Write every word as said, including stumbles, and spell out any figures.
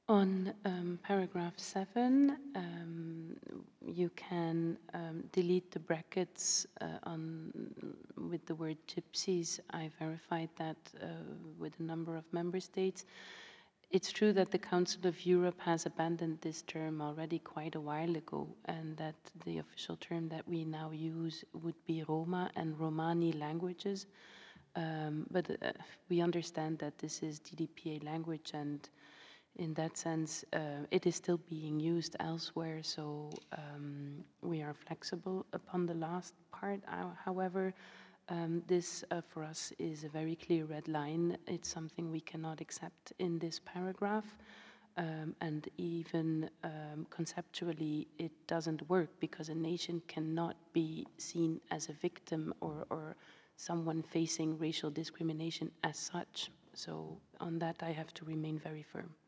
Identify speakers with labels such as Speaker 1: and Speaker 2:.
Speaker 1: On um, paragraph seven, um, you can um, delete the brackets uh, on with the word gypsies. I verified that uh, with a number of member states. It's true that the Council of Europe has abandoned this term already quite a while ago, and that the official term that we now use would be Roma and Romani languages. Um, but uh, we understand that this is D D P A language, and in that sense, uh, it is still being used elsewhere, so um, we are flexible upon the last part. Uh, however, um, this uh, for us is a very clear red line. It's something we cannot accept in this paragraph. Um, and even um, conceptually, it doesn't work because a nation cannot be seen as a victim or, or someone facing racial discrimination as such. So on that, I have to remain very firm.